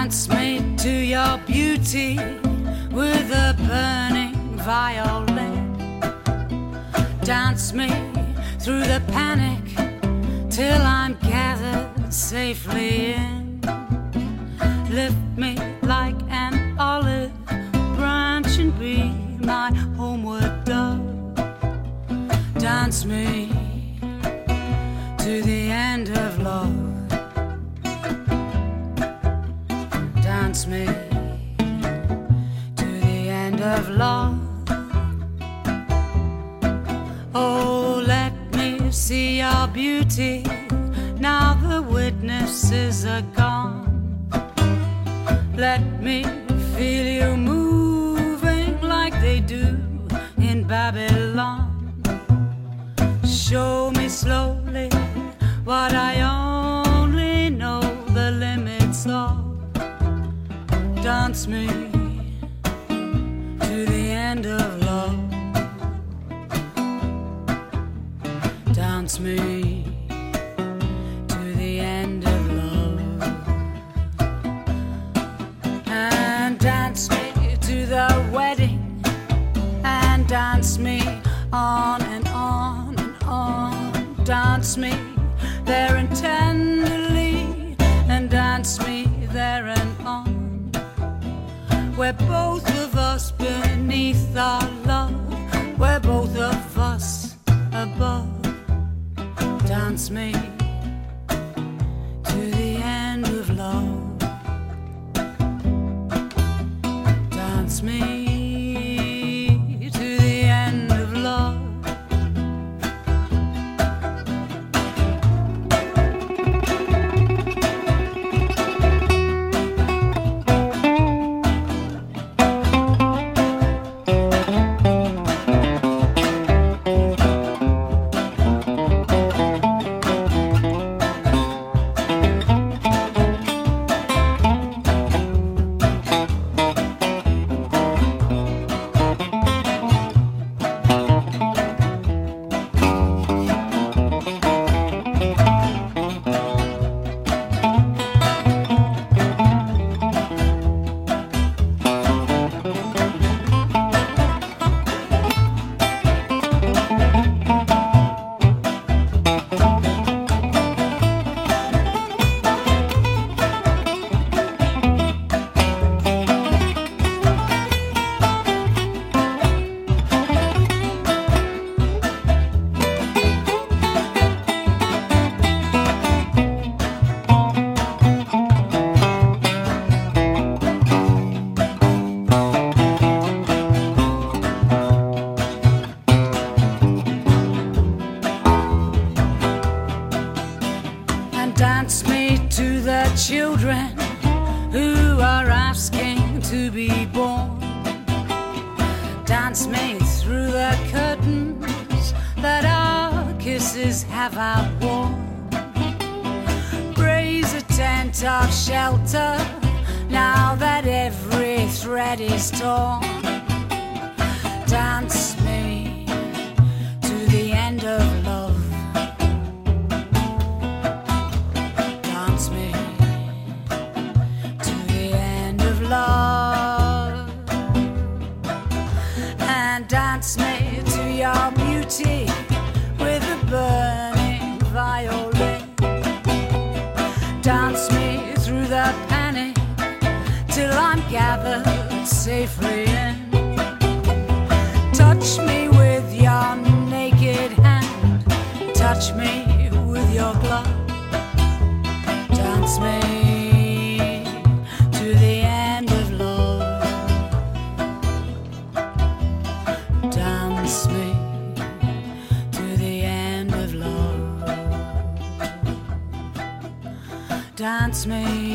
Dance me to your beauty with a burning violin. Dance me through the panic till I'm gathered safely in. Lift me like an olive branch and be my homeward dove. Dance me to the end of love. Dance me to the end of love. Oh, let me see your beauty now the witnesses are gone. Let me feel you moving like they do in Babylon. Show me slowly what I only know the limits of. Dance me to the end of love. Dance me to the end of love. And dance me to the wedding. And dance me on and on and on. Dance me there and tenderly. And dance me there and on. We're both of us beneath our love. We're both of us above. Dance me to the end of love. Dance me to the end of love. Dance me to the children who are asking to be born. Dance me through the curtains that our kisses have outworn. Raise a tent of shelter now that every thread is torn. Dance me to the end of love. Love. And dance me to your beauty with a burning violin. Dance me through the panic till I'm gathered safely in. Touch me with your naked hand. Touch me with your glove. Dance me dance me